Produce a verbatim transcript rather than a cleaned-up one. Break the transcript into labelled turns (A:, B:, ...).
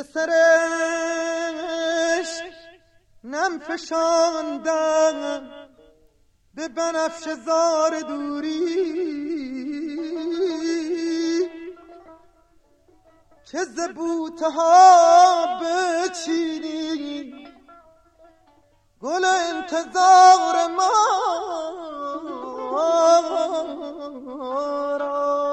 A: سرش نم فشاندم به بنفش زار دوری که زبوتها بچینی گل انتظار ما را